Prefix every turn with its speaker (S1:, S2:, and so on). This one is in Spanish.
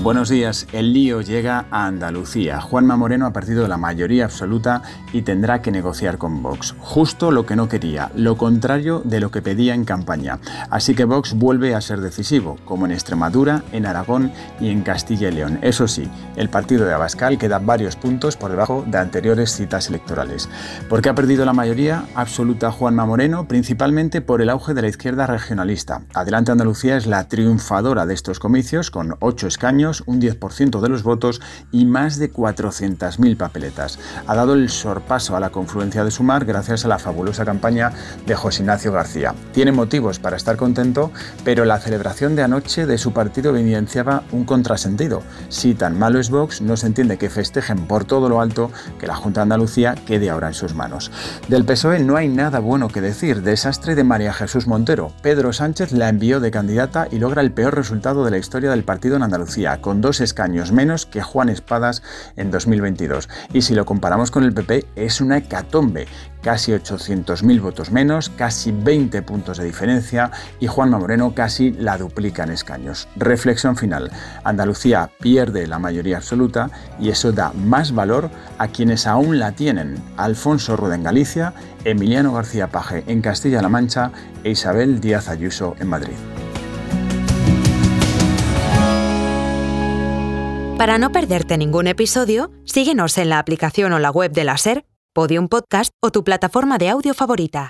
S1: Buenos días. El lío llega a Andalucía. Juanma Moreno ha perdido la mayoría absoluta y tendrá que negociar con Vox. Justo lo que no quería, lo contrario de lo que pedía en campaña. Así que Vox vuelve a ser decisivo, como en Extremadura, en Aragón y en Castilla y León. Eso sí, el partido de Abascal queda varios puntos por debajo de anteriores citas electorales. ¿Por qué ha perdido la mayoría absoluta Juanma Moreno? Principalmente por el auge de la izquierda regionalista. Adelante Andalucía es la triunfadora de estos comicios, con 8 escaños, un 10% de los votos y más de 400.000 papeletas. Ha dado el sorpaso a la confluencia de Sumar gracias a la fabulosa campaña de José Ignacio García. Tiene motivos para estar contento, pero la celebración de anoche de su partido evidenciaba un contrasentido. Si tan malo es Vox, no se entiende que festejen por todo lo alto que la Junta de Andalucía quede ahora en sus manos. Del PSOE no hay nada bueno que decir. Desastre de María Jesús Montero. Pedro Sánchez la envió de candidata y logra el peor resultado de la historia del partido en Andalucía, con 2 escaños menos que Juan Espadas en 2022. Y si lo comparamos con el PP, es una hecatombe. Casi 800.000 votos menos, casi 20 puntos de diferencia y Juanma Moreno casi la duplica en escaños. Reflexión final. Andalucía pierde la mayoría absoluta y eso da más valor a quienes aún la tienen. Alfonso Rueda en Galicia, Emiliano García Paje en Castilla-La Mancha e Isabel Díaz Ayuso en Madrid.
S2: Para no perderte ningún episodio, síguenos en la aplicación o la web de la SER, Podium Podcast o tu plataforma de audio favorita.